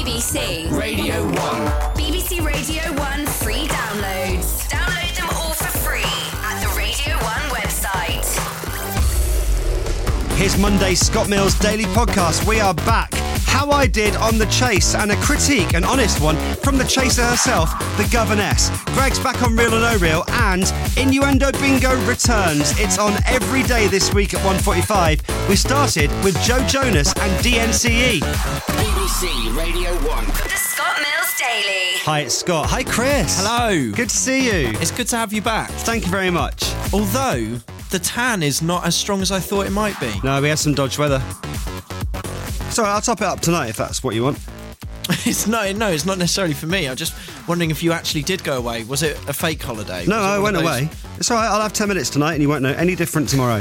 BBC Radio 1. BBC Radio 1 free downloads. Download them all for free at the Radio 1 website. Here's Monday's Scott Mills Daily Podcast. We are back. How I did on The Chase, and a critique, an honest one, from the chaser herself, the Governess. Greg's back on Real or No Real, and Innuendo Bingo returns. It's on every day this week at 1:45. We started with Joe Jonas and DNCE. BBC Radio 1. The Scott Mills Daily. Hi, it's Scott. Hi, Chris. Hello. Good to see you. It's good to have you back. Thank you very much. Although, the tan is not as strong as I thought it might be. No, we had some dodge weather. Sorry, I'll top it up tonight if that's what you want. It's not necessarily for me. I'm just wondering if you actually did go away. Was it a fake holiday? No, I went away. It's all right, I'll have 10 minutes tonight and you won't know any different tomorrow.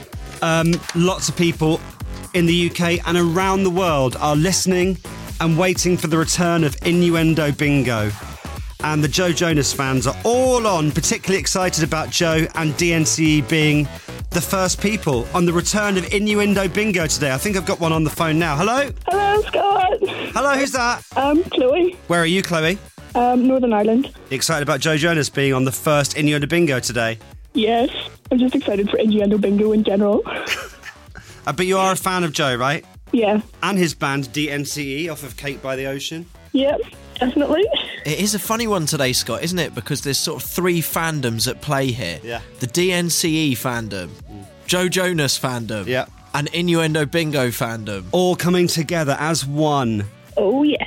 Lots of people in the UK and around the world are listening and waiting for the return of Innuendo Bingo. And the Joe Jonas fans are all on, particularly excited about Joe and DNCE being the first people on the return of Innuendo Bingo today. I think I've got one on the phone now. Hello? Hello, Scott. Hello, who's that? Chloe. Where are you, Chloe? Northern Ireland. You excited about Joe Jonas being on the first Innuendo Bingo today? Yes, I'm just excited for Innuendo Bingo in general. But you are a fan of Joe, right? Yeah. And his band DNCE off of Cake by the Ocean. Yep, definitely. It is a funny one today, Scott, isn't it? Because there's sort of three fandoms at play here. Yeah. The DNCE fandom, Joe Jonas fandom, Yeah. and Innuendo Bingo fandom. All coming together as one. Oh, yes.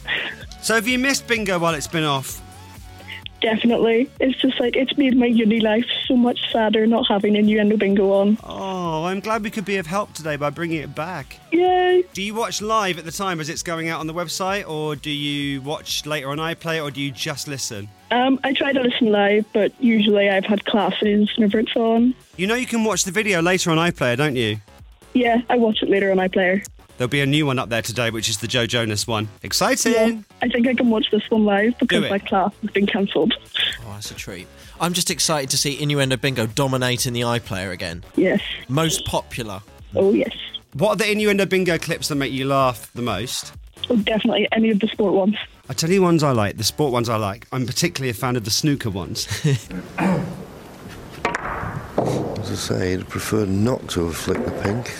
So have you missed Bingo while it's been off? Definitely. It's just like, it's made my uni life so much sadder not having Innuendo Bingo on. Oh, I'm glad we could be of help today by bringing it back. Yay. Do you watch live at the time as it's going out on the website, or do you watch later on iPlayer, or do you just listen? I try to listen live, but usually I've had classes whenever it's on. You know you can watch the video later on iPlayer, don't you? Yeah, I watch it later on iPlayer. There'll be a new one up there today, which is the Joe Jonas one. Exciting! Yeah, I think I can watch this one live because it. my class has been cancelled. Oh, that's a treat. I'm just excited to see Innuendo Bingo dominating the iPlayer again. Yes. Most popular. Oh, yes. What are the Innuendo Bingo clips that make you laugh the most? Oh, definitely any of the sport ones. I tell you ones I like, the sport ones I like. I'm particularly a fan of the snooker ones. As I say, I'd prefer not to have flicked the pink.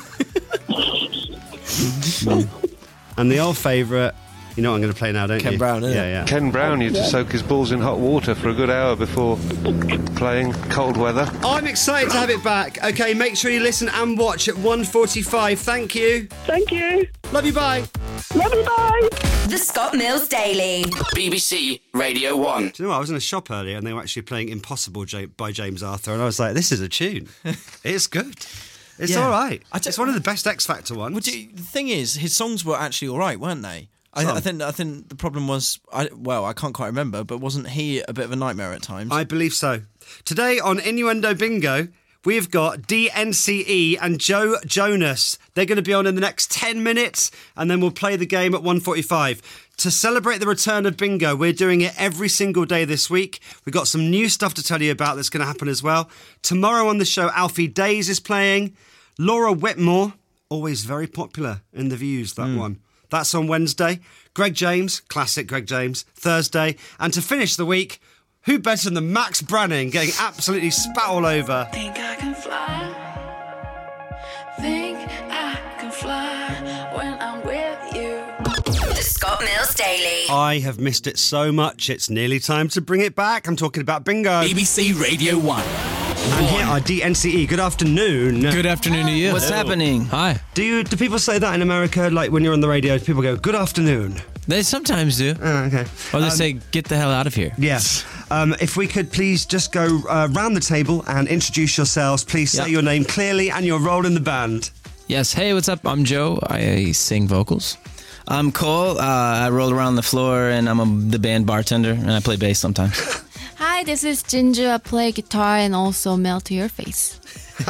And the old favourite, you know what I'm going to play now, don't you? Ken Brown, isn't it? Yeah. Ken Brown used to soak his balls in hot water for a good hour before playing cold weather. I'm excited to have it back. OK, make sure you listen and watch at 1:45. Thank you. Thank you. Love you, bye. Love you, bye. The Scott Mills Daily. BBC Radio 1. Do you know what? I was in a shop earlier and they were actually playing Impossible by James Arthur, and I was like, this is a tune. It's good. It's Yeah. all right. It's one of the best X Factor ones. The thing is, his songs were actually all right, weren't they? I think the problem was, I can't quite remember, but wasn't he a bit of a nightmare at times? I believe so. Today on Innuendo Bingo, we've got DNCE and Joe Jonas. They're going to be on in the next 10 minutes, and then we'll play the game at 1:45. To celebrate the return of Bingo, we're doing it every single day this week. We've got some new stuff to tell you about that's going to happen as well. Tomorrow on the show, Alfie Days is playing. Laura Whitmore, always very popular in the Views, that one. That's on Wednesday. Greg James, classic Greg James, Thursday. And to finish the week, who better than Max Branning getting absolutely spat all over? Think I can fly. Think I can fly when I'm with you. The Scott Mills Daily. I have missed it so much, it's nearly time to bring it back. I'm talking about Bingo. BBC Radio 1. And here are DNCE. Good afternoon. Good afternoon to you. What's happening? Hi. Do people say that in America? Like when you're on the radio, people go, good afternoon. They sometimes do. Okay. Or they say, get the hell out of here. Yes. If we could please just go round the table and introduce yourselves. Please say your name clearly and your role in the band. Yes. Hey, what's up? I'm Joe. I sing vocals. I'm Cole. I roll around the floor and I'm the band bartender and I play bass sometimes. Hi, this is Ginger. I play guitar and also Melt to Your Face.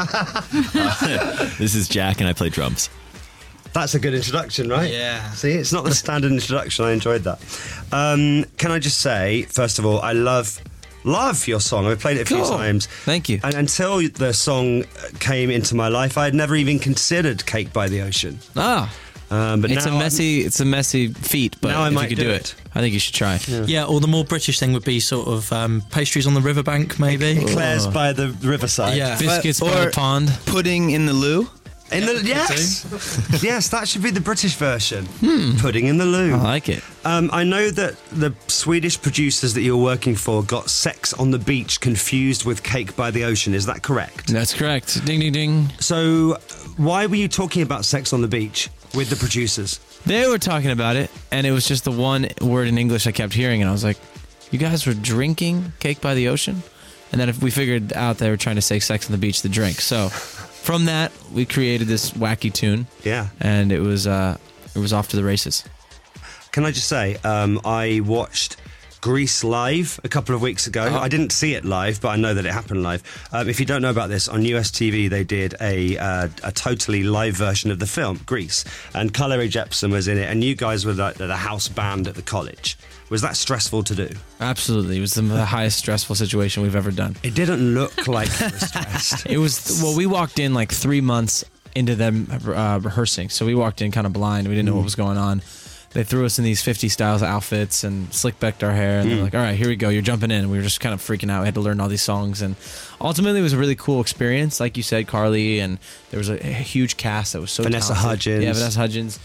This is Jack and I play drums. That's a good introduction, right? Yeah. See, it's not the standard introduction. I enjoyed that. Can I just say, first of all, I love your song. I've played it a few times. Thank you. And until the song came into my life, I had never even considered Cake by the Ocean. Ah. But It's now a messy feat, but Now I if might you could do do it. it, I think you should try. Yeah, or the more British thing would be sort of pastries on the riverbank, maybe. Eclairs by the riverside. Yeah. Biscuits by the pond. Pudding in the loo. Yes, yes, that should be the British version. Pudding in the loo. I like it. I know that the Swedish producers that you're working for got Sex on the Beach confused with Cake by the Ocean. Is that correct? That's correct. Ding, ding, ding. So, why were you talking about Sex on the Beach with the producers? They were talking about it, and it was just the one word in English I kept hearing, and I was like, you guys were drinking Cake by the Ocean? And then if we figured out they were trying to say Sex on the Beach, the drink. So from that, we created this wacky tune. Yeah. And it was off to the races. Can I just say, I watched Grease live a couple of weeks ago. I didn't see it live, but I know that it happened live. If you don't know about this, on US TV they did a totally live version of the film Grease, and Carly Rae Jepsen was in it, and you guys were like the house band at the college. Was that stressful to do? Absolutely. It was the highest stressful situation we've ever done. It didn't look like you were stressed. It was, well, we walked in like 3 months into them rehearsing, so we walked in kind of blind. We didn't know what was going on. They threw us in these 50 styles outfits and slick backed our hair, and they're like, all right, here we go, you're jumping in. And we were just kind of freaking out. We had to learn all these songs, and ultimately it was a really cool experience. Like you said, Carly, and there was a huge cast that was so Vanessa talented. Hudgens. Yeah, Vanessa Hudgens.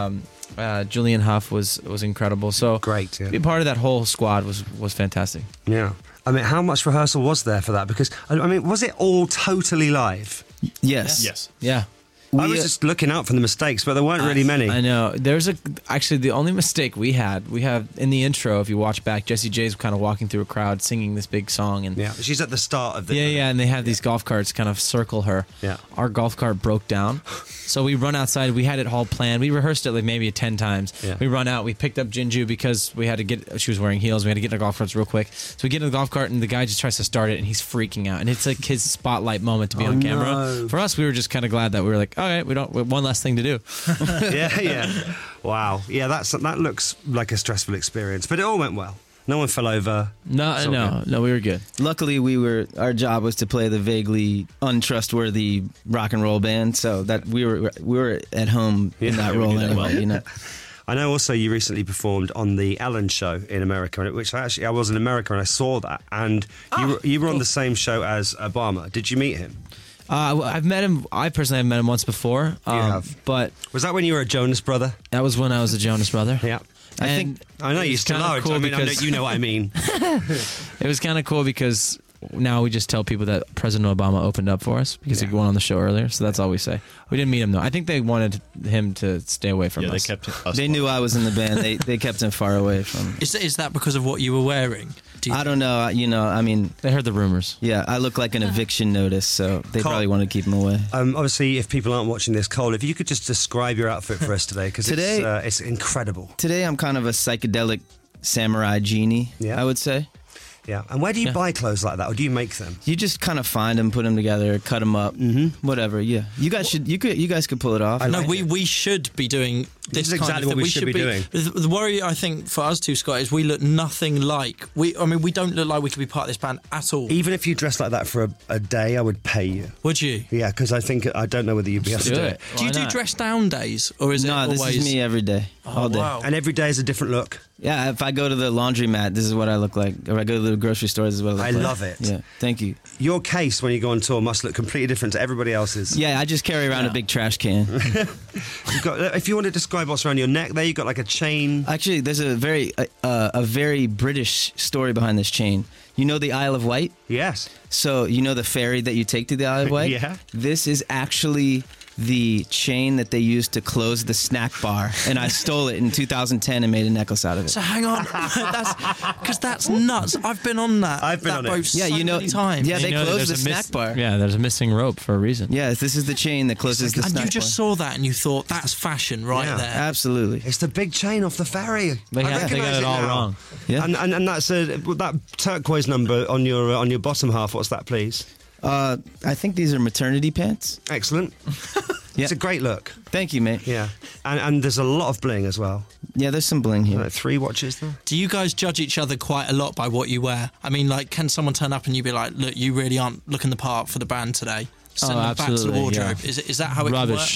Julian Huff was incredible. So great. Yeah. To be part of that whole squad was fantastic. Yeah. I mean, how much rehearsal was there for that? Because, I mean, was it all totally live? Yes. Yes. Yeah. I was just looking out for the mistakes, but there weren't really many. I know. Actually, the only mistake we have in the intro, if you watch back, Jessie J's kind of walking through a crowd singing this big song. And yeah, she's at the start of the... Yeah, and they have these golf carts kind of circle her. Yeah. Our golf cart broke down. So we run outside. We had it all planned. We rehearsed it like maybe 10 times. Yeah. We run out. We picked up Jinju because we had to get... She was wearing heels. We had to get in the golf carts real quick. So we get in the golf cart, and the guy just tries to start it, and he's freaking out. And it's like his spotlight moment to be on camera. No. For us, we were just kind of glad that we were like, all right, one less thing to do. yeah. Wow. Yeah, that looks like a stressful experience, but it all went well. No one fell over. No, we were good. Luckily, our job was to play the vaguely untrustworthy rock and roll band, so that we were at home in that role anyway. You know. I know also you recently performed on the Ellen Show in America, which I was in America and I saw that, and you were on the same show as Obama. Did you meet him? I've met him. I personally have met him once before. You have. But was that when you were a Jonas Brother? That was when I was a Jonas Brother. Yeah. I know you still are. Cool, I mean, you know what I mean. It was kind of cool because now we just tell people that President Obama opened up for us because he went on the show earlier. So that's all we say. We didn't meet him though. I think they wanted him to stay away from us. They kept us. They knew I was in the band. They kept him far away from. Is that because of what you were wearing? I don't know. I mean, they heard the rumors. Yeah, I look like an eviction notice, so they probably wanted to keep him away. Obviously, if people aren't watching this, Cole, if you could just describe your outfit for us today, because it's incredible. Today, I'm kind of a psychedelic samurai genie. Yeah. I would say. Yeah, and where do you buy clothes like that, or do you make them? You just kind of find them, put them together, cut them up, whatever. Yeah, you guys could pull it off. We should be doing this. Is exactly what we should be doing. The worry I think for us two, Scott, is we look nothing like we don't look like we could be part of this band at all. Even if you dress like that for a day, I would pay you. Would you? Yeah, because I don't know whether you'd be able to do it. Do you do dress down days, or is it always? No, this is me every day, all day. Wow. And every day is a different look. Yeah, if I go to the laundromat, this is what I look like. If I go to the grocery store, this is what I look like. I love it. Yeah, thank you. Your case when you go on tour must look completely different to everybody else's. Yeah, I just carry around a big trash can. If you want to describe what's around your neck there, you've got like a chain. Actually, there's a very British story behind this chain. You know the Isle of Wight? Yes. So you know the ferry that you take to the Isle of Wight? Yeah. This is actually the chain that they used to close the snack bar, and I stole it in 2010 and made a necklace out of it. So hang on, that's nuts. I've been on that. I've been on boat it. so many times. Yeah, they closed the snack bar. Yeah, there's a missing rope for a reason. Yes, this is the chain that closes the snack bar. And you just saw that and you thought that's fashion there. Absolutely. It's the big chain off the ferry. They got it all wrong. Yeah. And that's that turquoise number on your bottom half. What's that, please? I think these are maternity pants. Excellent. Yeah. It's a great look. Thank you, mate. Yeah. And there's a lot of bling as well. Yeah, there's some bling here. Like 3 watches there. Do you guys judge each other quite a lot by what you wear? I mean, like, can someone turn up and you be like, look, you really aren't looking the part for the band today? Send them back to the wardrobe. Yeah. Is that how it Rubbish.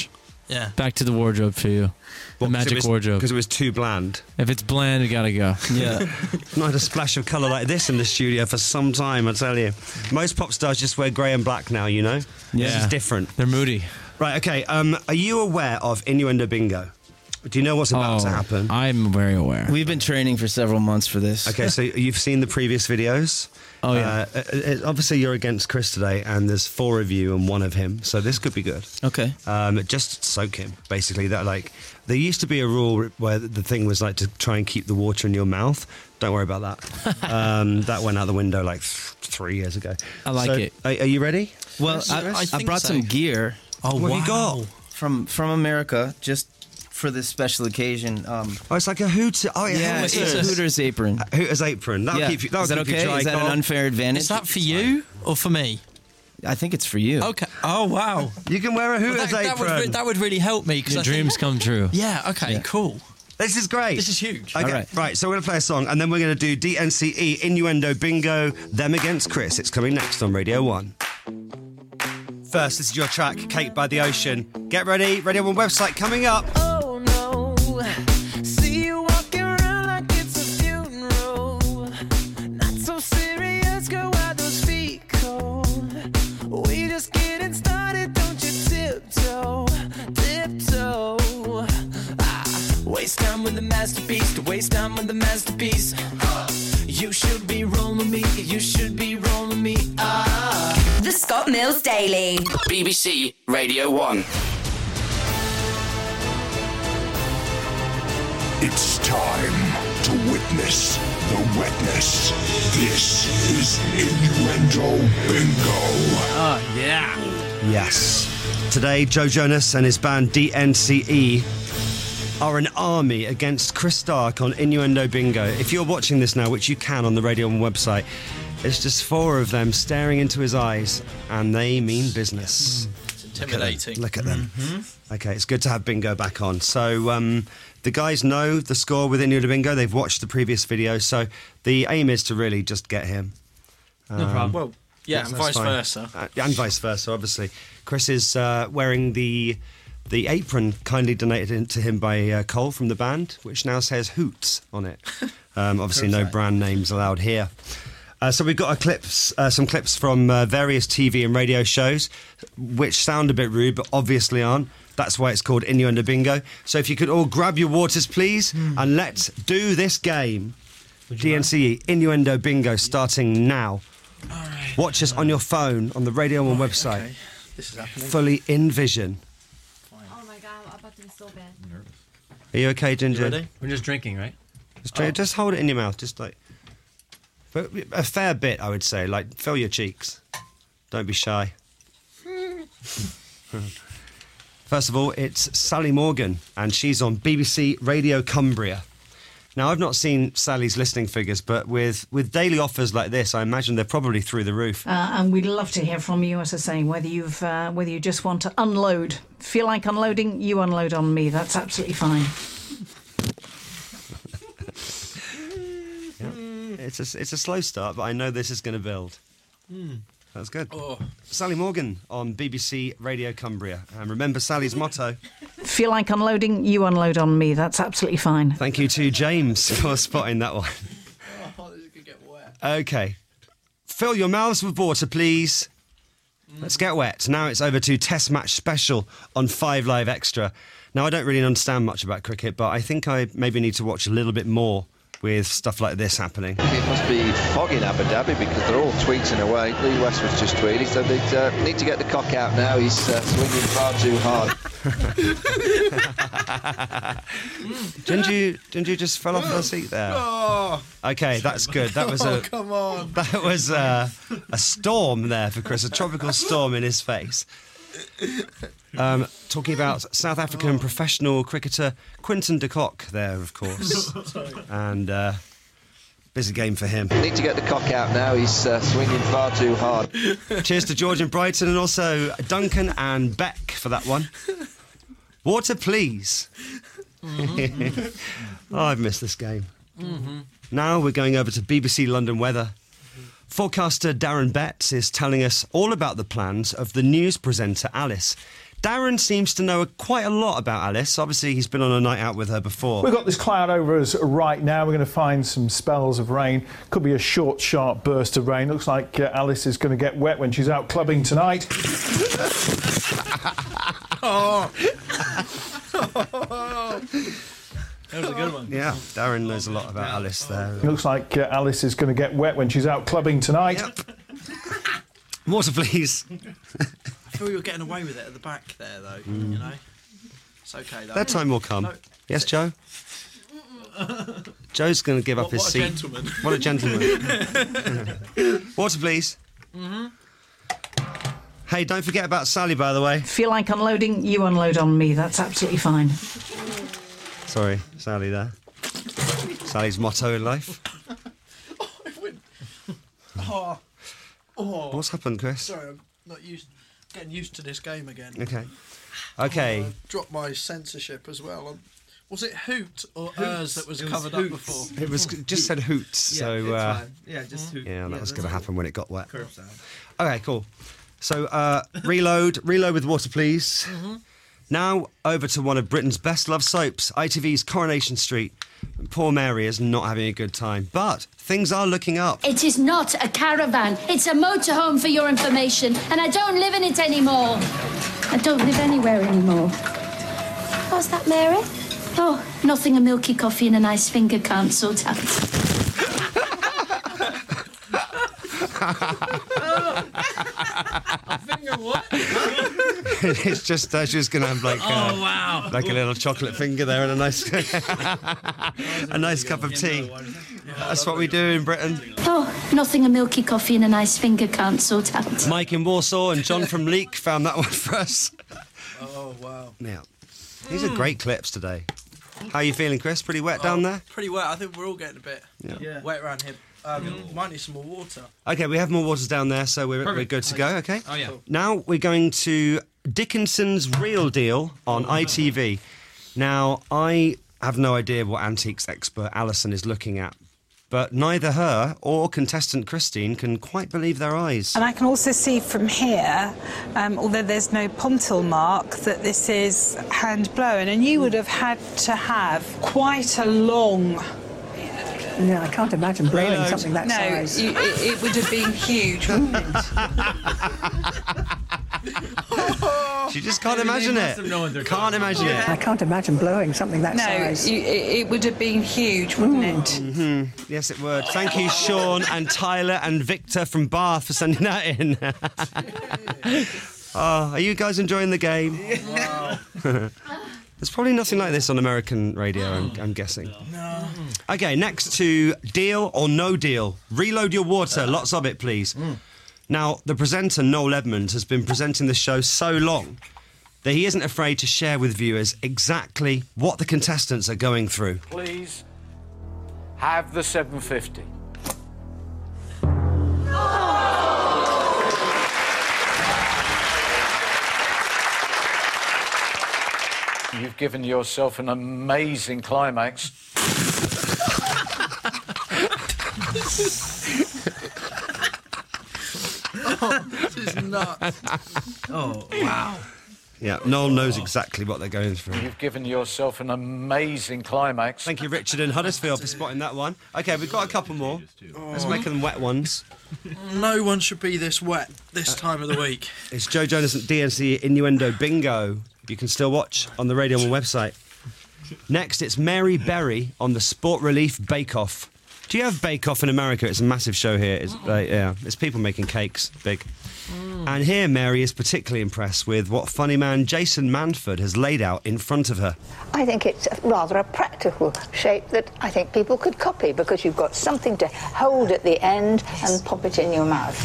Yeah. Back to the wardrobe for you. The magic wardrobe. Because it was too bland. If it's bland, you gotta go. Yeah. Not had a splash of colour like this in the studio for some time, I tell you. Most pop stars just wear grey and black now, you know? Yeah. This is different. They're moody. Right, okay. Are you aware of Innuendo Bingo? Do you know what's about to happen? I'm very aware. We've been training for several months for this. Okay, so you've seen the previous videos? Oh, yeah. Obviously, you're against Chris today, and there's 4 of you and 1 of him, so this could be good. Okay. Just soak him, basically. That there used to be a rule where the thing was like to try and keep the water in your mouth. Don't worry about that. That went out the window like 3 years ago. I like it. Are you ready? Well, I brought some gear. Oh, what have you got? From America, just for this special occasion. It's like a Hooters. Oh, yeah, it's a Hooters apron. Hooters apron. That'll keep you. Is that okay? Is that an unfair advantage? Is that for you or for me? I think it's for you. Okay. Oh, wow. You can wear a Hooters apron. That would really help me. Your dreams come true. Yeah, okay, cool. This is great. This is huge. Okay, right, so we're going to play a song, and then we're going to do DNCE, Innuendo Bingo, Them Against Chris. It's coming next on Radio 1. First, this is your track, Cake by the Ocean. Get ready, Radio 1 website coming up. Oh no, see you walking around like it's a funeral. Not so serious, girl, why those feet cold? We just getting started, don't you tiptoe, tiptoe. Waste time with the masterpiece, to waste time with the masterpiece. You should be rolling me, you should be rolling me. The Scott Mills Daily. BBC Radio 1. It's time to witness the wetness. This is Innuendo Bingo. Oh, yeah. Yes. Today, Joe Jonas and his band DNCE are an army against Chris Stark on Innuendo Bingo. If you're watching this now, which you can on the Radio 1 website, it's just 4 of them staring into his eyes, and they mean business. It's intimidating. Look at them. Okay, it's good to have Bingo back on. So the guys know the score with Innuendo Bingo. They've watched the previous video, so the aim is to really just get him. No problem. Well, yeah, and vice fine. versa. And vice versa, obviously. Chris is wearing the apron kindly donated to him by Cole from the band, which now says Hoots on it. Obviously, no brand names allowed here. So we've got some clips from various TV and radio shows, which sound a bit rude, but obviously aren't. That's why it's called Innuendo Bingo. So if you could all grab your waters, please, and let's do this game. DNCE, Innuendo Bingo, starting now. All right. Watch us on your phone, on the Radio 1 website. Okay. This is happening. Fully in vision. Oh my god, I'm about to be so bad. Are you okay, Ginger? You ready? We're just drinking, right? Just hold it in your mouth, just like... But a fair bit, I would say. Like, fill your cheeks. Don't be shy. First of all, it's Sally Morgan, and she's on BBC Radio Cumbria. Now, I've not seen Sally's listening figures, but with daily offers like this, I imagine they're probably through the roof. And we'd love to hear from you, as I say, whether you just want to unload. Feel like unloading, you unload on me. That's absolutely fine. It's a slow start, but I know this is going to build. That's good. Sally Morgan on BBC Radio Cumbria. And remember Sally's motto. Feel like unloading, you unload on me. That's absolutely fine. Thank you to James for spotting that one. Oh, this is going to get wet. Okay. Fill your mouths with water, please. Let's get wet. Now it's over to Test Match Special on 5 Live Extra. Now, I don't really understand much about cricket, but I think I maybe need to watch a little bit more with stuff like this happening. It must be foggy in Abu Dhabi because they're all tweeting away. Lee Westwood's just tweeted, so they need to get the cock out now. He's swinging far too hard. Ginger just fell off her seat there. Okay, that's good. That was come on. That was a storm there for Chris, a tropical storm in his face. Talking about South African professional cricketer Quinton de Kock there, of course. And busy game for him. Need to get the cock out now. He's swinging far too hard. Cheers to George and Brighton, and also Duncan and Beck for that one. Water, please. Oh, I've missed this game. Now we're going over to BBC London weather. Forecaster Darren Betts is telling us all about the plans of the news presenter Alice. Darren seems to know quite a lot about Alice. Obviously, he's been on a night out with her before. We've got this cloud over us right now. We're going to find some spells of rain. Could be a short, sharp burst of rain. Looks like Alice is going to get wet when she's out clubbing tonight. Oh. That was a good one. Yeah, Darren knows a lot about Alice there. Looks like Alice is going to get wet when she's out clubbing tonight. Yep. Water, please. I feel you're getting away with it at the back there, though. You know, it's okay though. That time will come. No. Yes, Joe? Joe's going to give up his What a seat. gentleman. What a gentleman. Water, please. Mm-hmm. Hey, don't forget about Sally, by the way. Feel like unloading, you unload on me. That's absolutely fine. Sorry, Sally there. Sally's motto in life. Oh. What's happened, Chris? Sorry, I'm not getting used to this game again. Okay. I dropped my censorship as well. Was it hoot or ers that was covered up before? It was just said hoots, Yeah, so it's fine. Yeah, just hoot. Yeah, that Yeah, was that's going to it. happen when it got wet. Curb sound. Okay, cool. So reload with water, please. Now over to one of Britain's best loved soaps, ITV's Coronation Street. Poor Mary is not having a good time, but things are looking up. It is not a caravan. It's a motorhome, for your information, and I don't live in it anymore. I don't live anywhere anymore. What's that, Mary? Oh, nothing a milky coffee and a nice finger can't sort out. Finger what? It's just she's going to have like like a little chocolate finger there and a nice a nice cup of tea. That's what we do in Britain. Oh, nothing a milky coffee and a nice finger can't sort out. Mike in Warsaw and John from Leek found that one for us. Oh wow! Yeah, these are great clips today. How are you feeling, Chris? Pretty wet down there? Pretty wet. I think we're all getting a bit Yeah. wet around here. Might need some more water. Okay, we have more waters down there, so we're good to go, okay? Oh, yeah. Now we're going to Dickinson's Real Deal on ITV. Now, I have no idea what antiques expert Alison is looking at, but neither her or contestant Christine can quite believe their eyes. And I can also see from here, although there's no pontil mark, that this is hand blown, and you would have had to have quite a long... No, I can't imagine blowing something that size. No, it would have been huge, wouldn't it? She just can't imagine it. Can't imagine it. I can't imagine blowing something that size. No, it would have been huge, wouldn't it? Mm-hmm. Yes, it would. Thank you, Sean and Tyler and Victor from Bath for sending that in. Are you guys enjoying the game? Wow. There's probably nothing like this on American radio, I'm guessing. No. Okay, next to Deal or No Deal. Reload your water, lots of it, please. Now, the presenter, Noel Edmonds, has been presenting the show so long that he isn't afraid to share with viewers exactly what the contestants are going through. Please have the 750. You've given yourself an amazing climax. This is nuts. Oh, wow. Yeah, Noel knows exactly what they're going through. You've given yourself an amazing climax. Thank you, Richard in Huddersfield, for spotting that one. OK, we've got a couple more. Let's make them wet ones. No one should be this wet this time of the week. It's Joe Jonas and DNC Innuendo Bingo. You can still watch on the Radio 1 website. Next, it's Mary Berry on the Sport Relief Bake Off. Do you have Bake Off in America? It's a massive show here. It's it's people making cakes, big. And here, Mary is particularly impressed with what funny man Jason Manford has laid out in front of her. I think it's rather a practical shape that I think people could copy because you've got something to hold at the end and pop it in your mouth.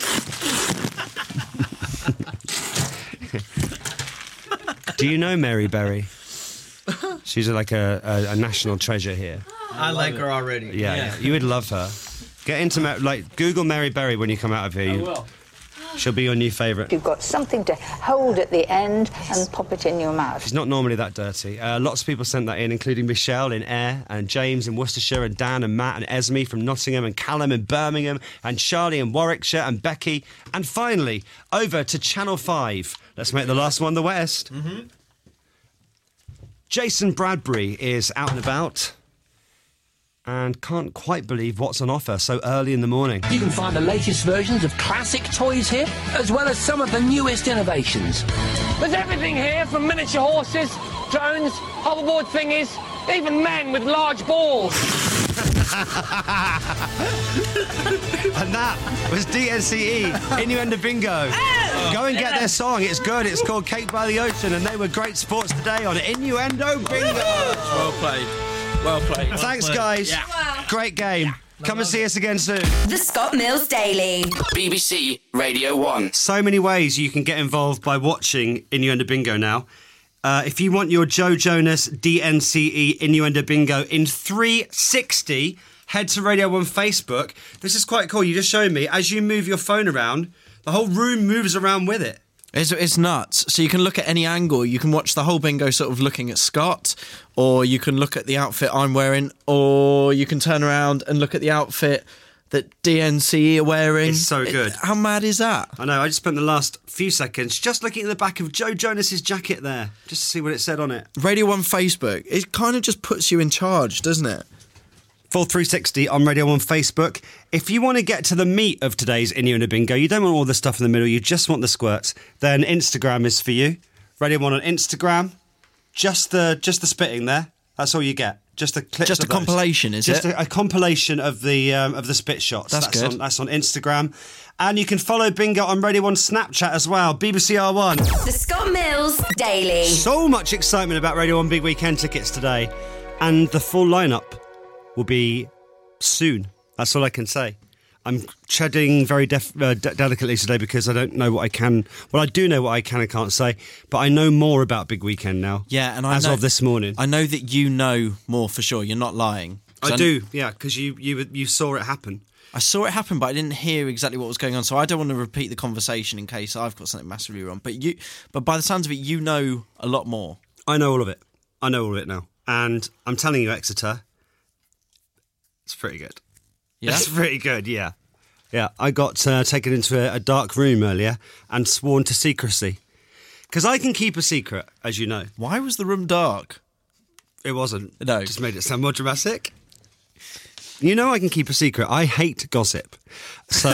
Do you know Mary Berry? She's like a national treasure here. I like her already. Yeah, you would love her. Get into Google Mary Berry when you come out of here. I will. She'll be your new favourite. You've got something to hold at the end and pop it in your mouth. She's not normally that dirty. Lots of people sent that in, including Michelle in Ayr, and James in Worcestershire, and Dan and Matt and Esme from Nottingham, and Callum in Birmingham, and Charlie in Warwickshire, and Becky. And finally, over to Channel 5. Let's make the last one the West. Mm-hmm. Jason Bradbury is out and about and can't quite believe what's on offer so early in the morning. You can find the latest versions of classic toys here, as well as some of the newest innovations. There's everything here, from miniature horses, drones, hoverboard thingies, even men with large balls. And that was DNCE, Innuendo Bingo. Go and get their song, it's good, it's called Cake by the Ocean, and they were great sports today on Innuendo Bingo. Well played. Well played. Thanks, guys. Yeah. Great game. Come and see us again soon. The Scott Mills Daily. BBC Radio 1. So many ways you can get involved by watching Innuendo Bingo now. If you want your Joe Jonas DNCE Innuendo Bingo in 360, head to Radio 1 Facebook. This is quite cool. You just showed me, as you move your phone around, the whole room moves around with it. It's nuts. So you can look at any angle. You can watch the whole bingo sort of looking at Scott, or you can look at the outfit I'm wearing, or you can turn around and look at the outfit that DNCE are wearing. It's so good. How mad is that? I know, I just spent the last few seconds just looking at the back of Joe Jonas's jacket there, just to see what it said on it. Radio 1 Facebook, it kind of just puts you in charge, doesn't it? Full 360 on Radio 1 Facebook. If you want to get to the meat of today's Innuendo Bingo, you don't want all the stuff in the middle, you just want the squirts, then Instagram is for you. Radio 1 on Instagram. Just the spitting there. That's all you get. Just the clips. Just of a those. compilation, is just it? A compilation of the spit shots. That's good. That's on Instagram. And you can follow Bingo on Radio 1 Snapchat as well. BBC R1. The Scott Mills Daily. So much excitement about Radio 1 Big Weekend tickets today. And the full lineup will be soon. That's all I can say. I'm treading very delicately today because I don't know what I can... Well, I do know what I can and can't say, but I know more about Big Weekend now. Yeah, and as of this morning. I know that you know more for sure. You're not lying. I do, yeah, because you saw it happen. I saw it happen, but I didn't hear exactly what was going on, so I don't want to repeat the conversation in case I've got something massively wrong. But by the sounds of it, you know a lot more. I know all of it. I know all of it now. And I'm telling you, Exeter, it's pretty good. Yeah? It's pretty good, yeah. Yeah, I got taken into a dark room earlier and sworn to secrecy. Because I can keep a secret, as you know. Why was the room dark? It wasn't. No. Just made it sound more dramatic. You know I can keep a secret. I hate gossip. So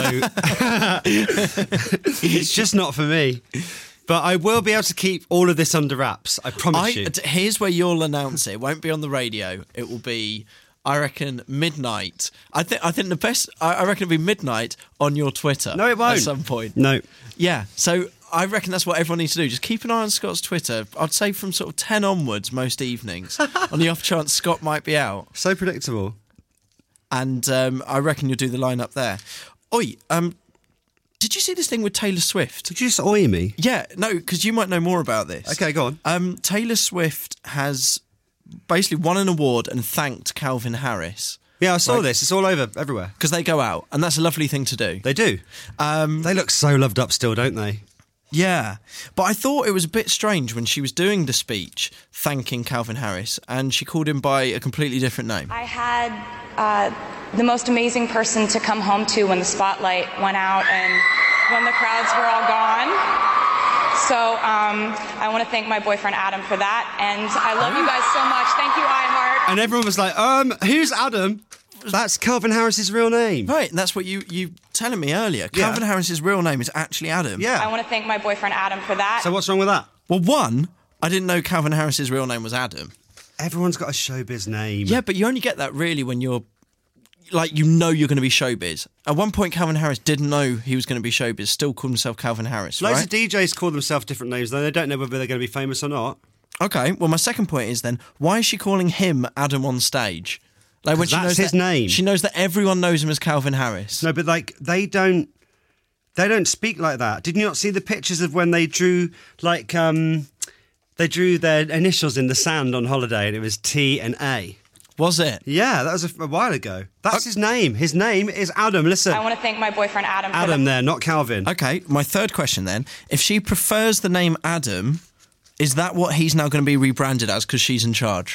it's just not for me. But I will be able to keep all of this under wraps. I promise you. Here's where you'll announce it. It won't be on the radio. It will be... I reckon midnight. I think the best. I reckon it'll be midnight on your Twitter. No, it won't. At some point. No. Yeah. So I reckon that's what everyone needs to do. Just keep an eye on Scott's Twitter. I'd say from sort of 10 onwards most evenings, on the off chance Scott might be out. So predictable. And I reckon you'll do the lineup there. Oi. Did you see this thing with Taylor Swift? Did you just oi me? Yeah. No, because you might know more about this. Okay, go on. Taylor Swift has basically won an award and thanked Calvin Harris. Yeah, I saw this. It's all over, everywhere. Because they go out, and that's a lovely thing to do. They do. They look so loved up still, don't they? Yeah. But I thought it was a bit strange when she was doing the speech thanking Calvin Harris, and she called him by a completely different name. I had the most amazing person to come home to when the spotlight went out and when the crowds were all gone. So I want to thank my boyfriend Adam for that, and I love you guys so much. Thank you, iHeart. And everyone was like, who's Adam? That's Calvin Harris's real name. Right, and that's what you telling me earlier. Yeah. Calvin Harris's real name is actually Adam. Yeah. I want to thank my boyfriend Adam for that. So what's wrong with that? Well, one, I didn't know Calvin Harris's real name was Adam. Everyone's got a showbiz name. Yeah, but you only get that really when you're... Like, you know you're going to be showbiz. At one point, Calvin Harris didn't know he was going to be showbiz, still called himself Calvin Harris, Loads right? of DJs call themselves different names, though. They don't know whether they're going to be famous or not. Okay, well, my second point is then, why is she calling him Adam on stage? Like when she that's knows his name. She knows that everyone knows him as Calvin Harris. No, but, like, they don't speak like that. Did you not see the pictures of when they drew, like, they drew their initials in the sand on holiday, and it was T and A? Was it? Yeah, that was a while ago. That's his name. His name is Adam. Listen. I want to thank my boyfriend Adam for Adam there, not Calvin. Okay, my third question then. If she prefers the name Adam, is that what he's now going to be rebranded as because she's in charge?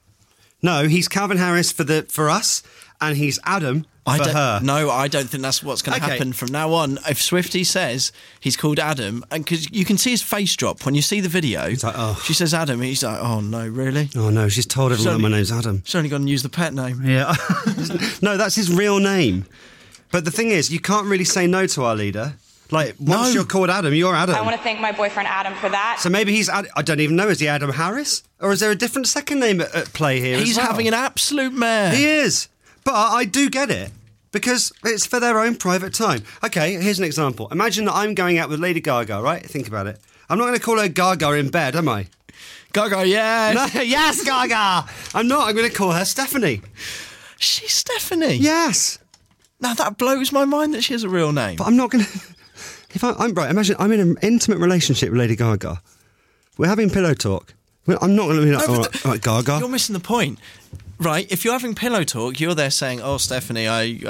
No, he's Calvin Harris for us, and he's Adam for her. No, I don't think that's what's going to happen from now on. If Swifty says he's called Adam, and because you can see his face drop when you see the video, He's like, oh. She says Adam, he's like, oh no, really? Oh no, she's told everyone my name's Adam. She's only going to use the pet name. Yeah. No, that's his real name. But the thing is, you can't really say no to our leader. Like, once you're called Adam, you're Adam. I want to thank my boyfriend Adam for that. So maybe he's... I don't even know. Is he Adam Harris? Or is there a different second name at play here He's as well? having an absolute mare. He is. But I do get it. Because it's for their own private time. Okay, here's an example. Imagine that I'm going out with Lady Gaga, right? Think about it. I'm not going to call her Gaga in bed, am I? Gaga, yes. No, yes, Gaga. I'm not. I'm going to call her Stephanie. She's Stephanie? Yes. Now, that blows my mind that she has a real name. But I'm not going to... I'm right, imagine I'm in an intimate relationship with Lady Gaga. We're having pillow talk. I'm not going to be like, all right, Gaga. You're missing the point. Right, if you're having pillow talk, you're there saying, oh, Stephanie,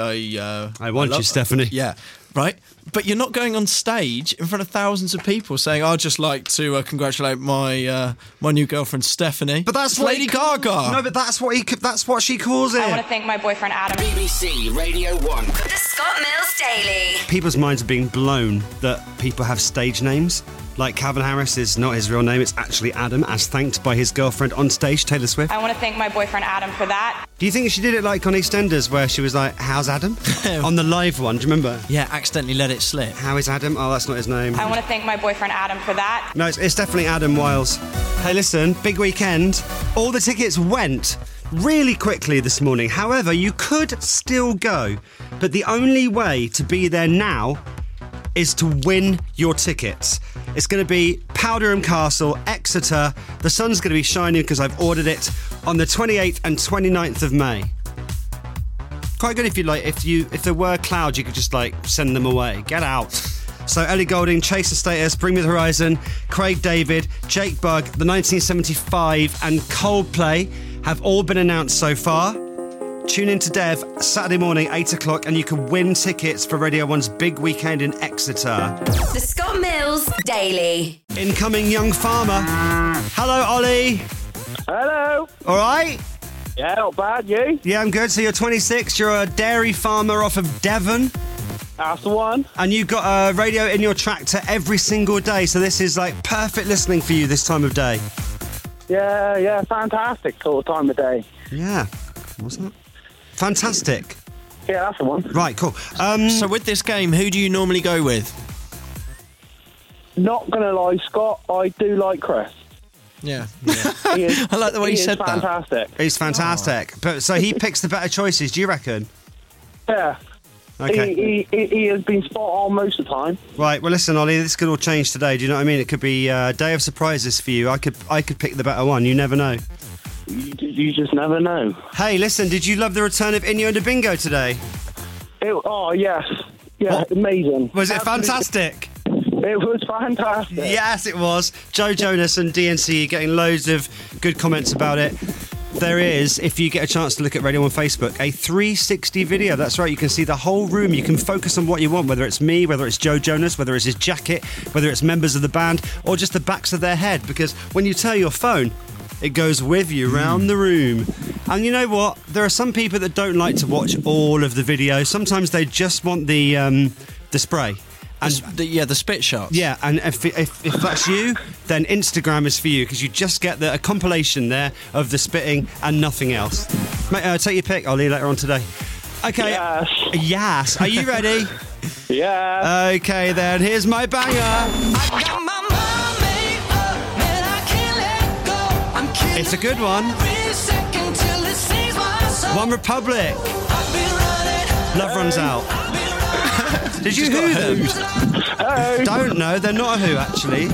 I want you, Stephanie. Yeah, right? But you're not going on stage in front of thousands of people saying, I'd just like to congratulate my new girlfriend, Stephanie. But that's what Lady Gaga. No, but that's what she calls it. I want to thank my boyfriend Adam. BBC Radio 1. The Scott Mills Daily. People's minds are being blown that people have stage names. Like Calvin Harris is not his real name, it's actually Adam, as thanked by his girlfriend on stage, Taylor Swift. I want to thank my boyfriend Adam for that. Do you think she did it like on EastEnders, where she was like, how's Adam? On the live one, do you remember? Yeah, accidentally let it slip. How is Adam? Oh, that's not his name. I want to thank my boyfriend Adam for that. No, it's definitely Adam Wiles. Hey, listen, big weekend. All the tickets went really quickly this morning. However, you could still go, but the only way to be there now is to win your tickets. It's going to be Powderham Castle, Exeter. The sun's going to be shining because I've ordered it on the 28th and 29th of May. Quite good if there were clouds, you could just send them away. Get out. So Ellie Goulding, Chase & Status, Bring Me the Horizon, Craig David, Jake Bugg, The 1975 and Coldplay have all been announced so far. Tune in to Dev Saturday morning, 8 o'clock, and you can win tickets for Radio 1's big weekend in Exeter. The Scott Mills Daily. Incoming young farmer. Hello, Ollie. Hello. All right? Yeah, not bad, you? Yeah, I'm good. So you're 26, you're a dairy farmer off of Devon. That's the one. And you've got a radio in your tractor every single day, so this is perfect listening for you this time of day. Yeah, fantastic sort of time of day. Yeah. What's that? Fantastic. Yeah, that's the one. Right, cool. So with this game, who do you normally go with? Not going to lie, Scott, I do like Chris. Yeah. I like the way you said that. Fantastic. He's fantastic. But so he picks the better choices, do you reckon? Yeah. Okay. He has been spot on most of the time. Right, well listen, Ollie, this could all change today, do you know what I mean? It could be a day of surprises for you. I could pick the better one, you never know. You just never know. Hey, listen, did you love the return of Innuendo Bingo today? Oh, yes. Yeah, amazing. Was it fantastic? It was fantastic. Yes, it was. Joe Jonas and DNC getting loads of good comments about it. There is, if you get a chance to look at Radio 1 Facebook, a 360 video. That's right, you can see the whole room. You can focus on what you want, whether it's me, whether it's Joe Jonas, whether it's his jacket, whether it's members of the band, or just the backs of their head. Because when you turn your phone, it goes with you round the room. And you know what? There are some people that don't like to watch all of the video. Sometimes they just want the spray. And the spit shots. Yeah, and if that's you, then Instagram is for you, because you just get a compilation there of the spitting and nothing else. Mate, take your pick, Ollie, later on today. Okay. Yes. Are you ready? Yeah. Okay, then. Here's my banger. It's a good one. One Republic. Love Runs Out. Did you Who them? Don't know. They're not a Who, actually.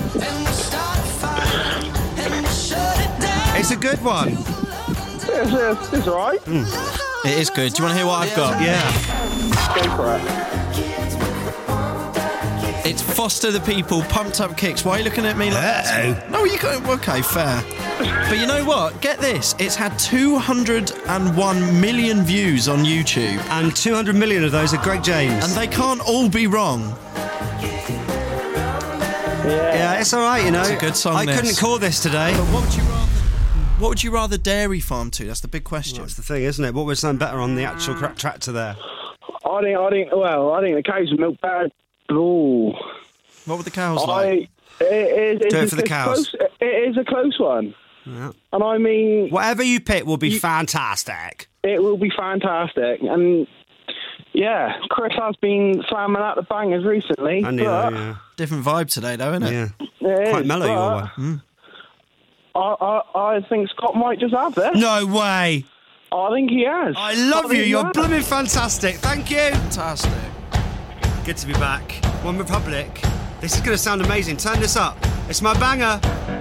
It's a good one. It's all right. It is good. Do you want to hear what I've got? Yeah. Go for it. It's Foster the People, Pumped Up Kicks. Why are you looking at me like that? No, you can't. Okay, fair. But you know what? Get this. It's had 201 million views on YouTube. And 200 million of those are Greg James. And they can't all be wrong. Yeah, it's all right, you know. It's a good song, I this. couldn't call this today. But what would you rather dairy farm to? That's the big question. That's the thing, isn't it? What would sound better on the actual tractor there? I think the cows would milk better. Ooh. What were the cows like? Do it for the cows. It is a close one. Yeah. And I mean... Whatever you pick will be fantastic. It will be fantastic. And, yeah, Chris has been slamming out the bangers recently. I knew, yeah. Different vibe today, though, isn't it? Yeah. Quite mellow, your one. I think Scott might just have this. No way. I think he has. I love you. You're blooming fantastic. Thank you. Fantastic. Good to be back. One Republic. This is going to sound amazing. Turn this up. It's my banger.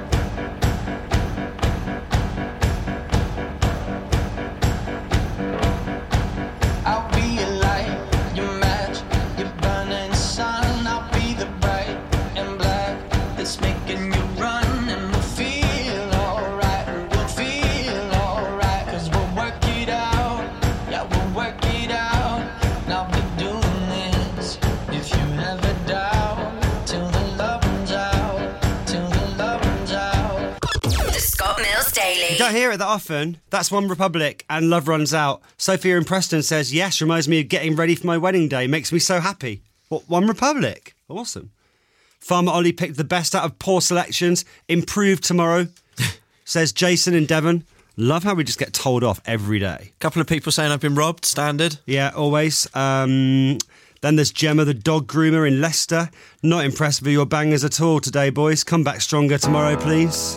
I'll be your light, your match, your burning sun. I'll be the bright and black that's making you run, and we'll feel alright. We'll feel alright, 'cause we'll work it out. Yeah, we'll work it out. And I'll be doing this if you have a doubt. Till the love runs out. Till the love runs out. The Scott Mills Daily. You don't hear it that often. That's One Republic and Love Runs Out. Sophia in Preston says, yes, reminds me of getting ready for my wedding day. Makes me so happy. What, One Republic? Awesome. Farmer Ollie picked the best out of poor selections. Improved tomorrow, says Jason in Devon. Love how we just get told off every day. Couple of people saying I've been robbed, standard. Yeah, always. Then there's Gemma, the dog groomer in Leicester. Not impressed with your bangers at all today, boys. Come back stronger tomorrow, please.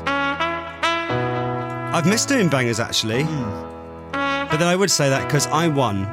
I've missed doing bangers, actually. But then I would say that because I won.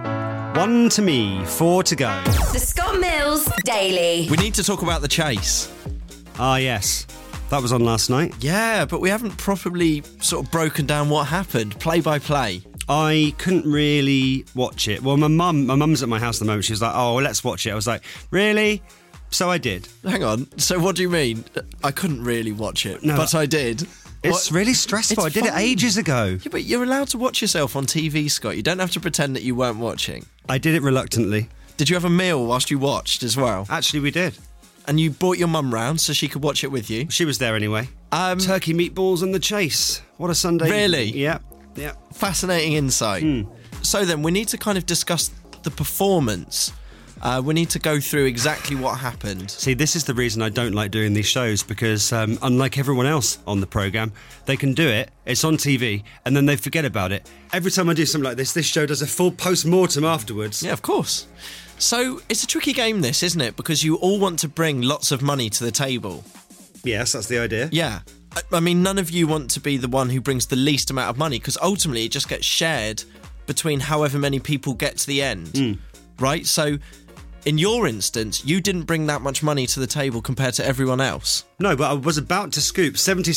1 to me, 4 to go. The Scott Mills Daily. We need to talk about The Chase. Ah, yes. That was on last night. Yeah, but we haven't properly sort of broken down what happened, play by play. I couldn't really watch it. Well, my mum's at my house at the moment. She was like, oh, let's watch it. I was like, really? So I did. Hang on. So what do you mean? I couldn't really watch it, No, but I did. It's really stressful. It's I did it fine. ages ago. Yeah, but you're allowed to watch yourself on TV, Scott. You don't have to pretend that you weren't watching. I did it reluctantly. Did you have a meal whilst you watched as well? Actually, we did. And you brought your mum round so she could watch it with you? She was there anyway. Turkey meatballs and The Chase. What a Sunday. Really? Yeah. Fascinating insight. So then, we need to kind of discuss the performance. We need to go through exactly what happened. See, this is the reason I don't like doing these shows, because unlike everyone else on the programme, they can do it, it's on TV, and then they forget about it. Every time I do something like this show does a full post-mortem afterwards. Yeah, of course. So it's a tricky game, this, isn't it? Because you all want to bring lots of money to the table. Yes, that's the idea. Yeah. I mean, none of you want to be the one who brings the least amount of money, because ultimately it just gets shared between however many people get to the end. Right? So in your instance, you didn't bring that much money to the table compared to everyone else. No, but I was about to scoop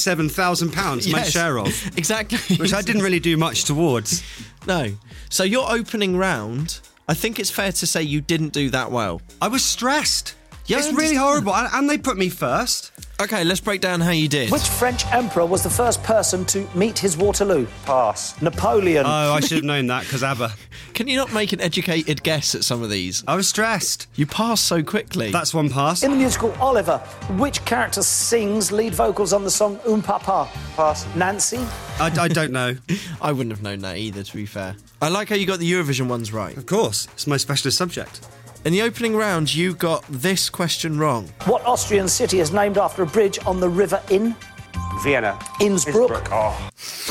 £77,000 my share of. Exactly. Which I didn't really do much towards. No. So your opening round, I think it's fair to say you didn't do that well. I was stressed. Yeah, it's really horrible. And they put me first. Okay, let's break down how you did. Which French emperor was the first person to meet his Waterloo? Pass. Napoleon. Oh, I should have known that, because ABBA. Can you not make an educated guess at some of these? I was stressed. You passed so quickly. That's one pass. In the musical Oliver, which character sings lead vocals on the song Papa? Pass. Nancy? I don't know. I wouldn't have known that either, to be fair. I like how you got the Eurovision ones right. Of course. It's my specialist subject. In the opening round, you got this question wrong. What Austrian city is named after a bridge on the River Inn? Vienna. Innsbruck. Oh.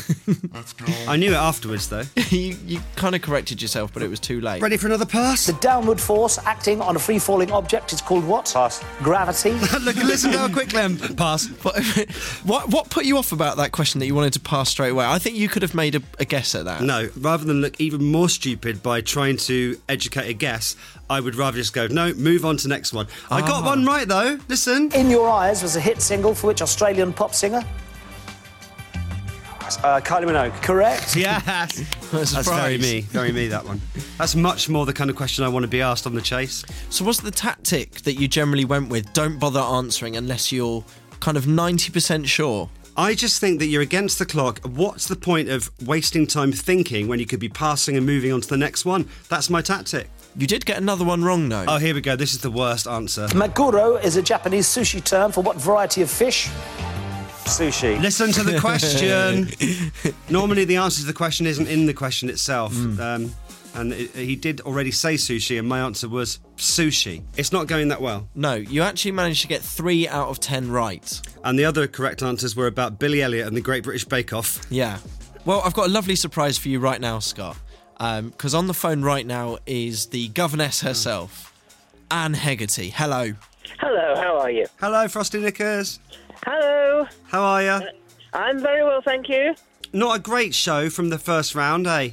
I knew it afterwards, though. you kind of corrected yourself, but it was too late. Ready for another pass? The downward force acting on a free-falling object is called what? Pass. Gravity. Look, listen to how quickly I'm pass. What put you off about that question that you wanted to pass straight away? I think you could have made a guess at that. No, rather than look even more stupid by trying to educate a guess, I would rather just go, no, move on to next one. I got one right, though. Listen. In Your Eyes was a hit single for which Australian pop singer? Kylie Minogue. Correct? Yes. That's very me, that one. That's much more the kind of question I want to be asked on The Chase. So what's the tactic that you generally went with? Don't bother answering unless you're kind of 90% sure. I just think that you're against the clock. What's the point of wasting time thinking when you could be passing and moving on to the next one? That's my tactic. You did get another one wrong, though. Oh, here we go. This is the worst answer. Maguro is a Japanese sushi term for what variety of fish? Sushi. Listen to the question. Normally the answer to the question isn't in the question itself. He did already say sushi, and my answer was sushi. It's not going that well. No, you actually managed to get 3 out of 10 right. And the other correct answers were about Billy Elliot and the Great British Bake Off. Yeah. Well, I've got a lovely surprise for you right now, Scott. Because on the phone right now is the governess herself, Anne Hegarty. Hello. Hello, how are you? Hello, Frosty Knickers. Hello. How are you? I'm very well, thank you. Not a great show from the first round, eh?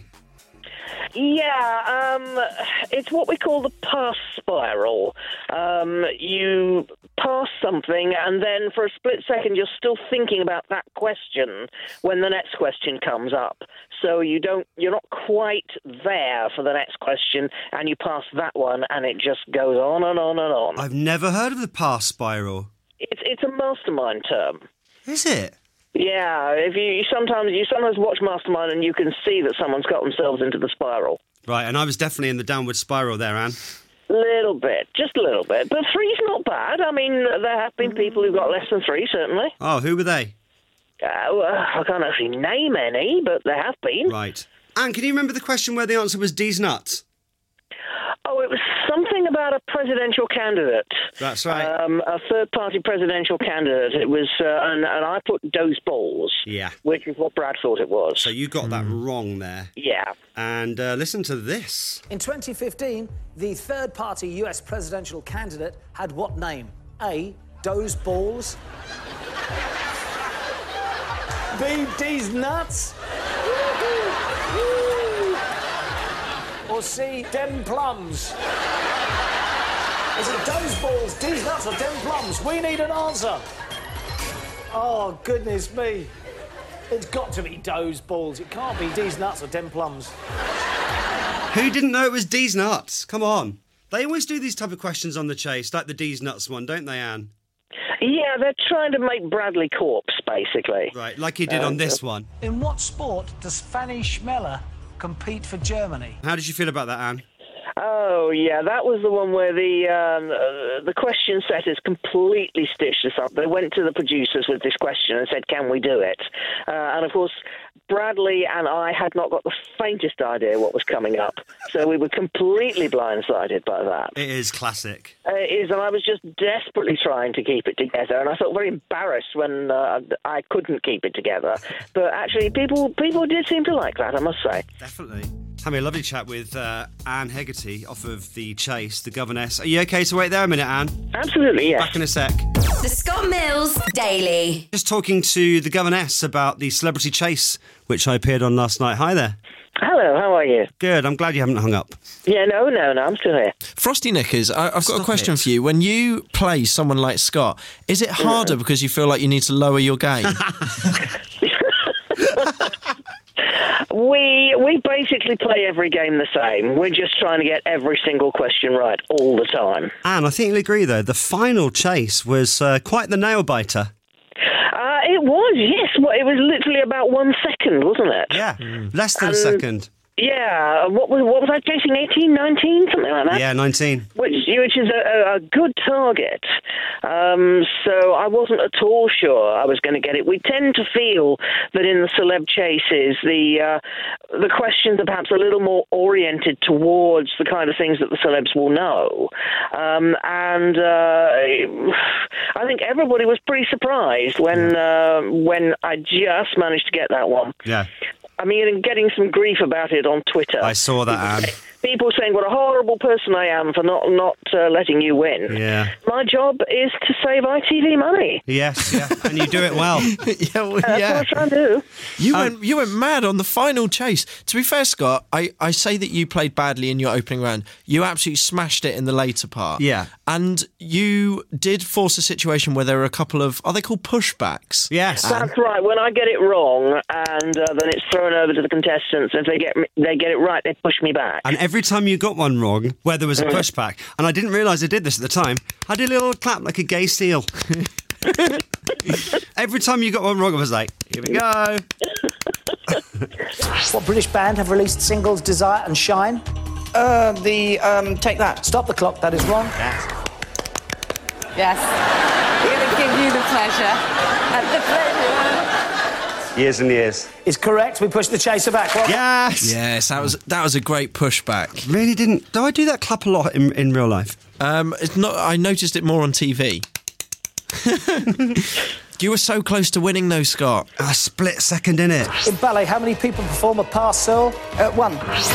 Yeah, it's what we call the pass spiral. You pass something, and then for a split second you're still thinking about that question when the next question comes up. So you're not quite there for the next question, and you pass that one, and it just goes on and on and on. I've never heard of the pass spiral. It's a mastermind term. Is it? Yeah, if you sometimes watch Mastermind and you can see that someone's got themselves into the spiral. Right, and I was definitely in the downward spiral there, Anne. Little bit, just a little bit. But 3's not bad. I mean, there have been people who got less than 3, certainly. Oh, who were they? I can't actually name any, but there have been. Right. Anne, can you remember the question where the answer was D's nuts? Oh, it was something about a presidential candidate. That's right. A third-party presidential candidate. It was, and I put Doze Balls. Yeah. Which is what Brad thought it was. So you got that wrong there. Yeah. And listen to this. In 2015, the third-party US presidential candidate had what name? A. Doze Balls. B. D's Nuts. Or C. Dem Plums. Is it Doze Balls, D's Nuts or Dem Plums? We need an answer. Oh, goodness me. It's got to be Doze Balls. It can't be D's Nuts or Dem Plums. Who didn't know it was D's Nuts? Come on. They always do these type of questions on The Chase, like the D's Nuts one, don't they, Anne? Yeah, they're trying to make Bradley Corpse, basically. Right, like he did on this one. In what sport does Fanny Schmeller compete for Germany? How did you feel about that, Anne? Oh, yeah, that was the one where the question setters completely stitched us up. They went to the producers with this question and said, can we do it? And, of course, Bradley and I had not got the faintest idea what was coming up. So we were completely blindsided by that. It is classic. It is, and I was just desperately trying to keep it together, and I felt very embarrassed when I couldn't keep it together. But actually, people did seem to like that, I must say. Definitely. Having a lovely chat with Anne Hegarty off of The Chase, the governess. Are you okay to wait there a minute, Anne? Absolutely, yes. Back in a sec. The Scott Mills Daily. Just talking to the governess about the Celebrity Chase, which I appeared on last night. Hi there. Hello, how are you? Good, I'm glad you haven't hung up. Yeah, no, I'm still here. Frosty Knickers, I've got a question for you. When you play someone like Scott, is it harder because you feel like you need to lower your game? We basically play every game the same. We're just trying to get every single question right all the time. Anne, I think you'll agree, though, the final chase was quite the nail-biter. It was, yes. Well, it was literally about 1 second, wasn't it? Yeah, less than a second. Yeah, what was I chasing, 18, 19, something like that? Yeah, 19. Which is a good target. So I wasn't at all sure I was going to get it. We tend to feel that in the celeb chases, the questions are perhaps a little more oriented towards the kind of things that the celebs will know. And I think everybody was pretty surprised when I just managed to get that one. Yeah. I mean, getting some grief about it on Twitter. I saw that, Anne. people saying what a horrible person I am for not letting you win. Yeah. My job is to save ITV money. Yes, yeah, and you do it well. That's what I do. You went mad on the final chase. To be fair, Scott, I say that you played badly in your opening round. You absolutely smashed it in the later part. Yeah. And you did force a situation where there were a couple of, are they called pushbacks? Yes. That's right. When I get it wrong, and then it's thrown over to the contestants, if they get it right, they push me back. And every time you got one wrong, where there was a pushback, and I didn't realise I did this at the time, I did a little clap like a gay seal. Every time you got one wrong, I was like, here we go. What British band have released singles Desire and Shine? Take That. Stop the Clock, that is wrong. Yes. We're going to give you the pleasure. The pleasure. Years and years. Is correct. We push the chaser back. Well, Yes. That was a great pushback. Really didn't. Do I do that clap a lot in real life? It's not. I noticed it more on TV. You were so close to winning, though, Scott. A split second in it. In ballet, how many people perform a pas seul? One.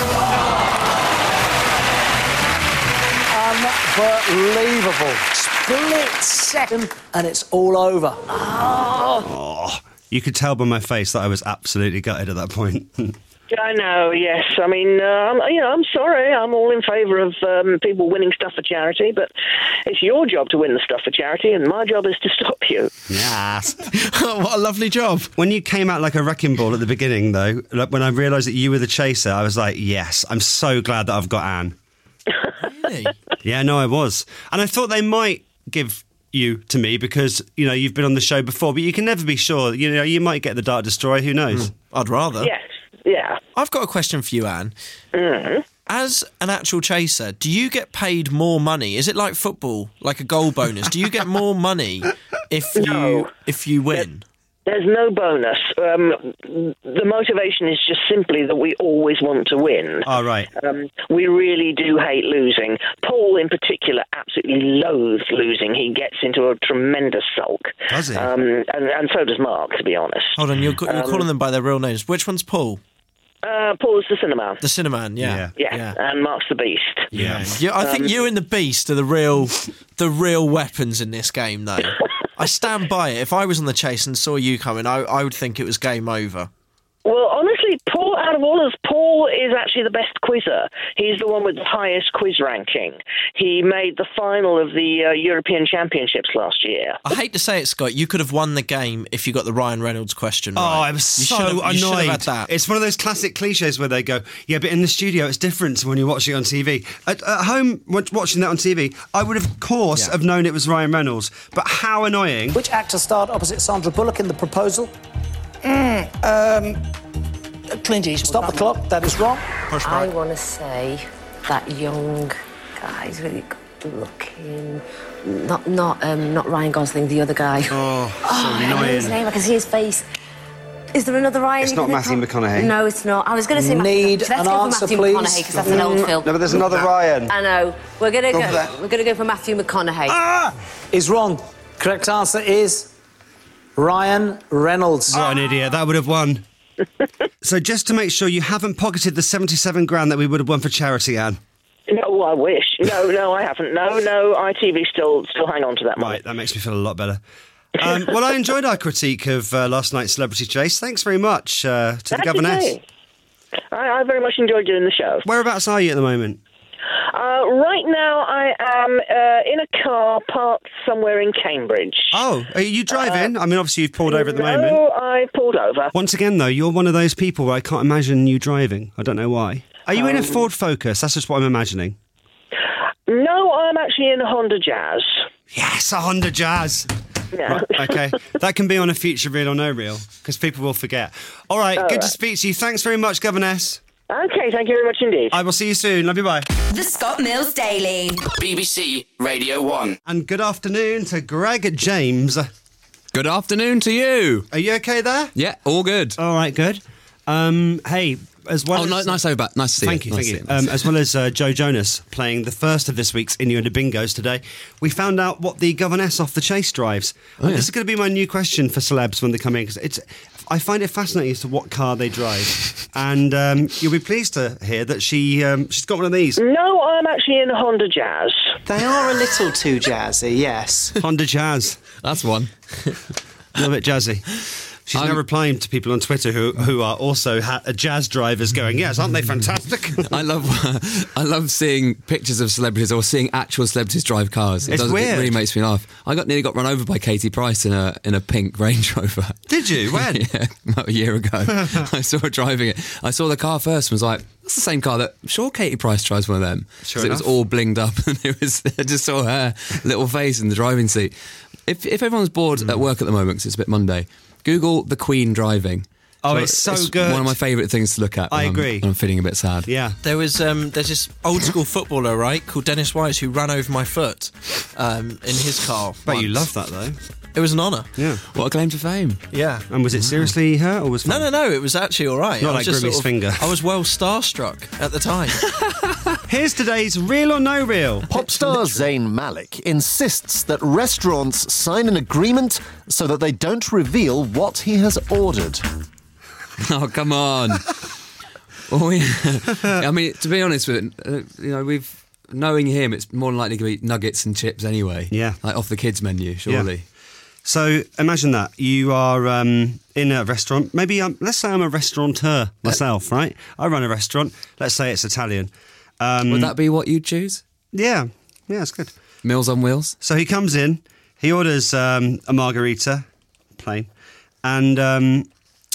Unbelievable. Split second, and it's all over. Oh, you could tell by my face that I was absolutely gutted at that point. I know, yes. I mean, I'm sorry. I'm all in favour of people winning stuff for charity, but it's your job to win the stuff for charity, and my job is to stop you. Yes. What a lovely job. When you came out like a wrecking ball at the beginning, though, like when I realised that you were the chaser, I was like, yes, I'm so glad that I've got Anne. Really? Yeah, no, I was. And I thought they might give you to me because, you've been on the show before, but you can never be sure. You might get the Dart Destroyer, who knows? I'd rather. Yes, yeah. I've got a question for you, Anne. Mm-hmm. As an actual chaser, do you get paid more money? Is it like football, like a goal bonus? Do you get more money if you win? There's no bonus. The motivation is just simply that we always want to win. Oh, right. We really do hate losing. Paul, in particular, absolutely loathes losing. He gets into a tremendous sulk. Does he? And so does Mark, to be honest. Hold on, you're calling them by their real names. Which one's Paul? Paul is the Cinnamon. The Cinnamon, yeah. And Mark's the Beast. Yeah. I think you and the Beast are the real weapons in this game, though. I stand by it. If I was on the chase and saw you coming, I would think it was game over. Well, honestly, Paul, out of all of us, Paul is actually the best quizzer. He's the one with the highest quiz ranking. He made the final of the European Championships last year. I hate to say it, Scott, you could have won the game if you got the Ryan Reynolds question right. Oh, I was so annoyed. You should have had that. It's one of those classic cliches where they go, yeah, but in the studio it's different to when you're watching it on TV. At home, watching that on TV, I would have, of course, have known it was Ryan Reynolds. But how annoying. Which actor starred opposite Sandra Bullock in The Proposal? Clint Eastwood. Stop the Clock, that is wrong. I want to say that young guy's really good looking. Not Ryan Gosling, the other guy. Oh, so I know his annoying. name. I can see his face. Is there another Ryan? It's not Matthew McConaughey. No, it's not. I was going to say Need Let's an go for answer, Matthew please. McConaughey because that's an old film. No, but there's another Ryan. I know. We're going to Go go. for that. We're going to go for Matthew McConaughey. Is wrong. Correct answer is Ryan Reynolds. What an idiot. That would have won. So just to make sure you haven't pocketed the 77 grand that we would have won for charity, Anne. No, I wish. No, I haven't. No, ITV still hang on to that money. Right, that makes me feel a lot better. Well, I enjoyed our critique of last night's Celebrity Chase. Thanks very much to the governess. Okay. I very much enjoyed doing the show. Whereabouts are you at the moment? Right now, I am in a car parked somewhere in Cambridge. Oh, are you driving? I mean, obviously you've pulled over at the moment. No, I pulled over. Once again, though, you're one of those people where I can't imagine you driving. I don't know why. Are you in a Ford Focus? That's just what I'm imagining. No, I'm actually in a Honda Jazz. Yes, a Honda Jazz. Yeah. Right, okay, that can be on a future Real or No Real, because people will forget. All right, good to speak to you. Thanks very much, Governess. Okay, thank you very much indeed. I will see you soon. Love you, bye. The Scott Mills Daily. BBC Radio 1. And good afternoon to Greg James. Good afternoon to you. Are you okay there? Yeah, all good. All right, good. Hey, as well as... nice over back. Nice to see Thank you. As well as Joe Jonas playing the first of this week's Innuendo Bingos today, we found out what the governess off the chase drives. This is going to be my new question for celebs when they come in, because I find it fascinating as to what car they drive. And you'll be pleased to hear that she's got one of these. No, I'm actually in a Honda Jazz. They are a little too jazzy, yes. Honda Jazz. That's one. A little bit jazzy. She's now replying to people on Twitter who are also jazz drivers going, yes, aren't they fantastic? I love seeing pictures of celebrities or seeing actual celebrities drive cars. It's It weird. really makes me laugh. I nearly got run over by Katie Price in a pink Range Rover. Did you? When? Yeah, about a year ago. I saw her driving it. I saw the car first and was like, that's the same car that... I'm sure Katie Price drives one of them. Sure 'Cause it was enough. all blinged up and I just saw her little face in the driving seat. If everyone's bored at work at the moment, because it's a bit Monday... Google the Queen driving. Oh, it's so good. One of my favourite things to look at. I when agree. When I'm feeling a bit sad. Yeah. There's this old school footballer, right, called Dennis Wise, who ran over my foot in his car. But you once. love that, though. It was an honour. Yeah. What a claim to fame. Yeah. And was it seriously her, or was fun? No, it was actually all right. Not I was like just Grimmy's finger. I was well starstruck at the time. Here's today's Real or No Real. Pop star Zayn Malik insists that restaurants sign an agreement so that they don't reveal what he has ordered. Oh, come on. I mean, to be honest with it, knowing him, it's more than likely to be nuggets and chips anyway. Yeah. Like off the kids' menu, surely. Yeah. So imagine that. You are in a restaurant. Maybe, let's say I'm a restaurateur myself, right? I run a restaurant. Let's say it's Italian. Would that be what you'd choose? Yeah. Yeah, it's good. Meals on Wheels? So he comes in, he orders a margarita, plain, and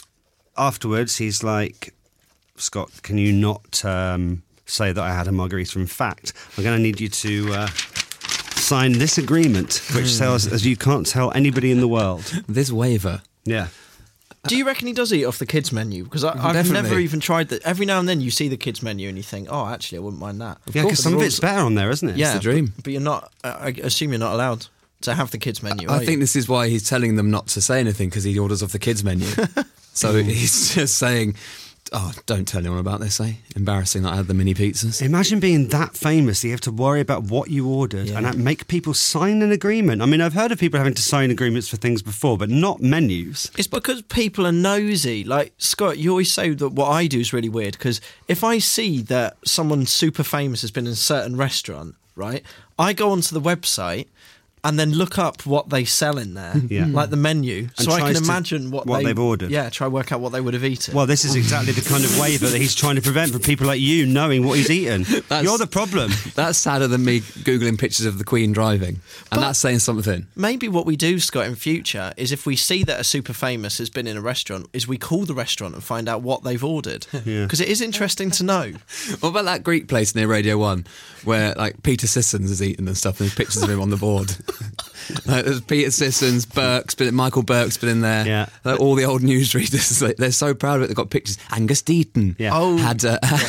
afterwards he's like, Scott, can you not say that I had a margarita? In fact, I'm going to need you to sign this agreement, which says as you can't tell anybody in the world. This waiver. Yeah. Do you reckon he does eat off the kids' menu? Because I've Definitely. never even tried that. Every now and then you see the kids' menu and you think, oh, actually, I wouldn't mind that. Yeah, because some of it's better on there, isn't it? Yeah, It's the dream. But you're not. I assume you're not allowed to have the kids' menu. I think this is why he's telling them not to say anything, because he orders off the kids' menu. So he's just saying, oh, don't tell anyone about this, eh? Embarrassing that I had the mini pizzas. Imagine being that famous that you have to worry about what you ordered and that make people sign an agreement. I mean, I've heard of people having to sign agreements for things before, but not menus. It's because people are nosy. Like, Scott, you always say that what I do is really weird, because if I see that someone super famous has been in a certain restaurant, right, I go onto the website and then look up what they sell in there, like the menu, And so I tries can to- imagine what they've ordered. Yeah, try work out what they would have eaten. Well, this is exactly the kind of waiver that he's trying to prevent from people like you knowing what he's eaten. You're the problem. That's sadder than me Googling pictures of the Queen driving. And that's saying something. Maybe what we do, Scott, in future is if we see that a super famous has been in a restaurant, is we call the restaurant and find out what they've ordered. Yeah. Because it is interesting to know. What about that Greek place near Radio 1 where like Peter Sissons is eating and stuff and there's pictures of him on the board? Like, there's Peter Sissons, Michael Burke's been in there. Yeah. Like, all the old newsreaders, like, they're so proud of it. They've got pictures. Angus Deaton had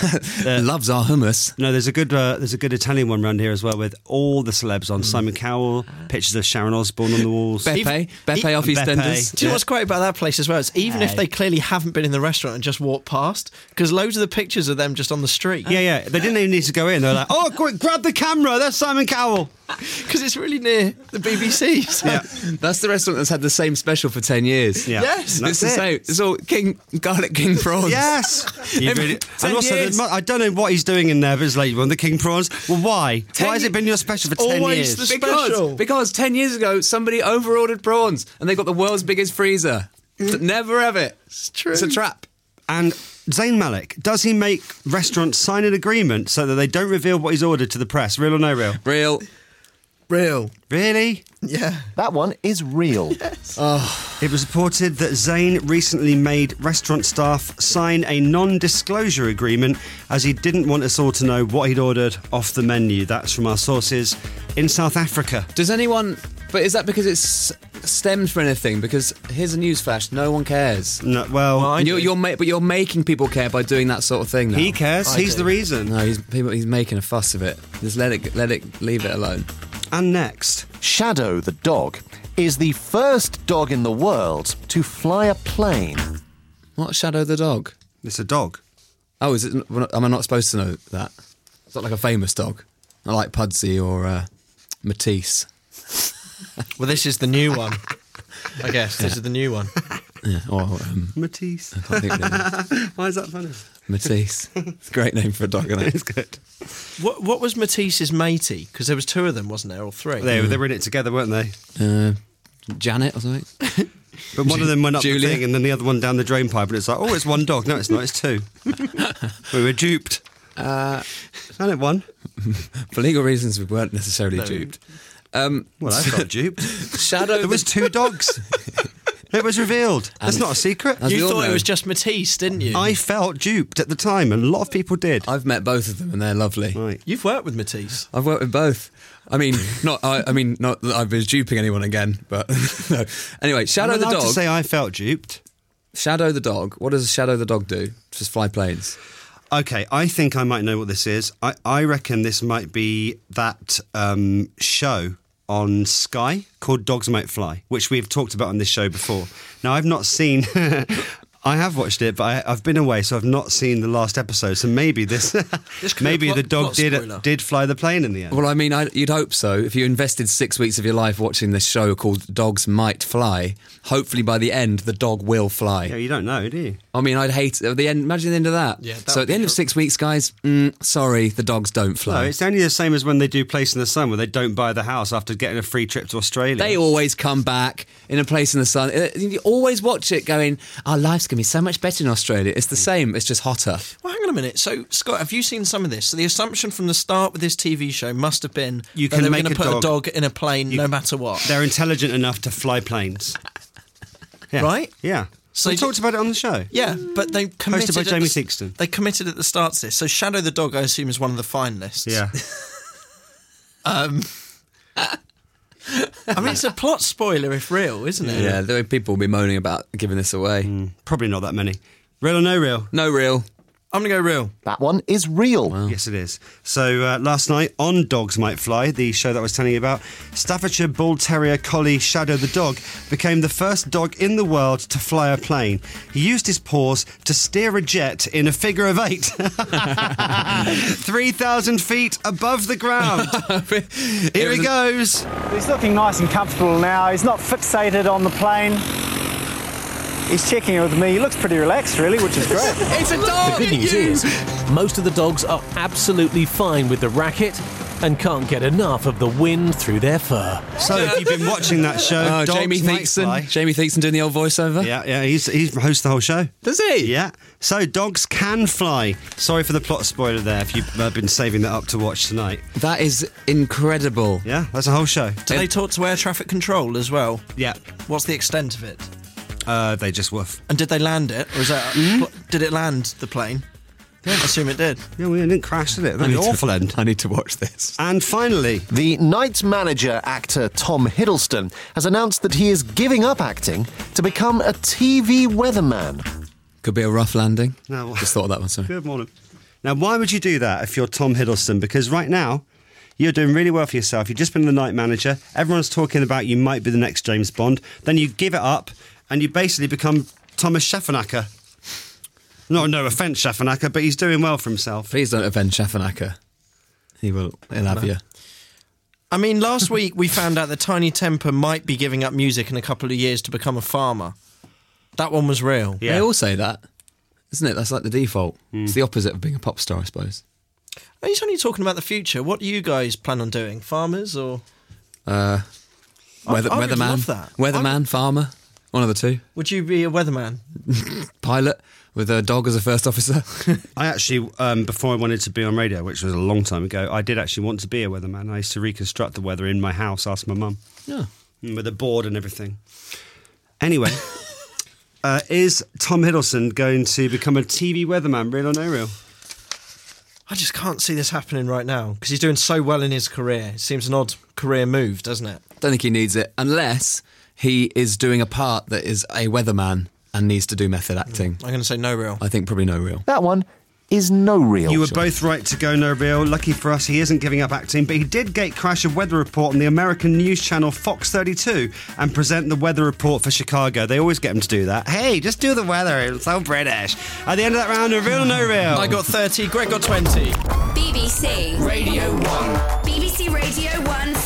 loves our hummus. No, there's a good Italian one around here as well with all the celebs on. Simon Cowell, pictures of Sharon Osbourne on the walls. Beppe off EastEnders. Do you know what's great about that place as well? It's even if they clearly haven't been in the restaurant and just walked past, because loads of the pictures of them just on the street. Yeah. They didn't even need to go in. They're like, oh, quick, grab the camera. That's Simon Cowell. Because it's really near the BBC. So. Yeah. That's the restaurant that's had the same special for 10 years. Yeah. Yes. It's the same. It's all garlic king prawns. Yes. You really, 10 and also, years. I don't know what he's doing in there, but it's like, well, the king prawns. Well, why? Why has it been your special for 10 Always years? the special. Because 10 years ago, somebody over-ordered prawns and they got the world's biggest freezer. Never have it. It's true. It's a trap. And Zayn Malik, does he make restaurants sign an agreement so that they don't reveal what he's ordered to the press? Real or no real? Real. Real. Really? Yeah. That one is real. Yes. It was reported that Zayn recently made restaurant staff sign a non-disclosure agreement as he didn't want us all to know what he'd ordered off the menu. That's from our sources in South Africa. Does anyone... But is that because it's stemmed for anything? Because here's a newsflash: no one cares. No, well, but you're making people care by doing that sort of thing. Now. He cares. He's the reason. No, he's making a fuss of it. Just leave it alone. And next, Shadow the dog is the first dog in the world to fly a plane. What, Shadow the dog? It's a dog. Oh, is it? Am I not supposed to know that? It's not like a famous dog. I like Pudsey or Matisse. Well, this is the new one. I guess this is the new one. Yeah, or Matisse. I can't think of it. Why is that funny? Matisse. It's a great name for a dog, isn't it? It's good. What was Matisse's matey? Because there was 2 of them, wasn't there, or 3? They were in it together, weren't they? Janet or something. But one of them went up Julia. the thing and then the other one down the drain pipe, and it's like, oh, it's one dog. No, it's not, it's 2. We were duped. Isn't it one? For legal reasons, we weren't necessarily duped. Well, I felt duped. Shadow. There was 2 dogs. It was revealed. That's not a secret. You thought it was just Matisse, didn't you? I felt duped at the time, and a lot of people did. I've met both of them, and they're lovely. Right. You've worked with Matisse. I've worked with both. I mean, not that I was duping anyone again, but no. Anyway, Shadow I'm the allowed dog. to say I felt duped. Shadow the dog. What does Shadow the dog do? Just fly planes. Okay, I think I might know what this is. I reckon this might be that show on Sky called Dogs Might Fly, which we've talked about on this show before. Now, I've not seen... I have watched it, but I've been away, so I've not seen the last episode. So maybe maybe the dog did fly the plane in the end. Well, I mean, you'd hope so. If you invested 6 weeks of your life watching this show called Dogs Might Fly, hopefully by the end, the dog will fly. Yeah, you don't know, do you? I mean, I'd hate at the end. Imagine the end of that. Yeah, so at the end of 6 weeks, guys, sorry, the dogs don't fly. No, it's only the same as when they do Place in the Sun, where they don't buy the house after getting a free trip to Australia. They always come back in a Place in the Sun. You always watch it going, our life's going to be so much better in Australia. It's the same, it's just hotter. Well, hang on a minute. So, Scott, have you seen some of this? So the assumption from the start with this TV show must have been they were going to put a dog in a plane no matter what. They're intelligent enough to fly planes. Yeah. Right? Yeah. So we talked about it on the show. Yeah, but they committed... Hosted by Jamie Theakston. They committed at the start to this. So Shadow the dog, I assume, is one of the finalists. Yeah. I mean, it's a plot spoiler if real, isn't it? Yeah, the way people will be moaning about giving this away. Probably not that many. Real or no real? No real. I'm going to go real. That one is real. Wow. Yes, it is. So last night on Dogs Might Fly, the show that I was telling you about, Staffordshire Bull Terrier collie Shadow the dog became the first dog in the world to fly a plane. He used his paws to steer a jet in a figure of 8. 3,000 feet above the ground. Here he goes. He's looking nice and comfortable now. He's not fixated on the plane. He's checking it with me. He looks pretty relaxed, really, which is great. It's a dog! The good news is, most of the dogs are absolutely fine with the racket and can't get enough of the wind through their fur. So if you've been watching that show, Dogs Jamie Might Theakston. Fly. Jamie Theakston doing the old voiceover. Yeah, he hosts the whole show. Does he? Yeah. So dogs can fly. Sorry for the plot spoiler there if you've been saving that up to watch tonight. That is incredible. Yeah, that's a whole show. Do they talk to air traffic control as well? Yeah. What's the extent of it? They just woof. And did they land it? Or is that did it land the plane? Yeah, I assume it did. Yeah, well, it didn't crash, did it? That'd be an awful end. I need to watch this. And finally, the Night Manager actor Tom Hiddleston has announced that he is giving up acting to become a TV weatherman. Could be a rough landing. No. Just thought of that one, sorry. Good morning. Now, why would you do that if you're Tom Hiddleston? Because right now, you're doing really well for yourself. You've just been the Night Manager. Everyone's talking about you might be the next James Bond. Then you give it up, and you basically become Thomas Schaffernacker. No offence, Schaffernacker, but he's doing well for himself. Please don't offend Schaffernacker. He'll have you. I mean, last week we found out that Tiny Temper might be giving up music in a couple of years to become a farmer. That one was real. Yeah. They all say that, isn't it? That's like the default. It's the opposite of being a pop star, I suppose. He's only talking about the future. What do you guys plan on doing? Farmers or...? Weatherman. love that. Weatherman, farmer. One of the two. Would you be a weatherman? Pilot with a dog as a first officer. I actually, before I wanted to be on radio, which was a long time ago, I did actually want to be a weatherman. I used to reconstruct the weather in my house, ask my mum. Yeah. With a board and everything. Anyway, is Tom Hiddleston going to become a TV weatherman, real or no real? I just can't see this happening right now because he's doing so well in his career. It seems an odd career move, doesn't it? Don't think he needs it, unless he is doing a part that is a weatherman and needs to do method acting. I'm going to say no real. I think probably no real. That one is no real. You were both right to go no real. Lucky for us, he isn't giving up acting, but he did gatecrash a weather report on the American news channel Fox 32 and present the weather report for Chicago. They always get him to do that. Hey, just do the weather. It's so British. At the end of that round, no real or no real? I got 30, Greg got 20. BBC Radio 1. BBC Radio 1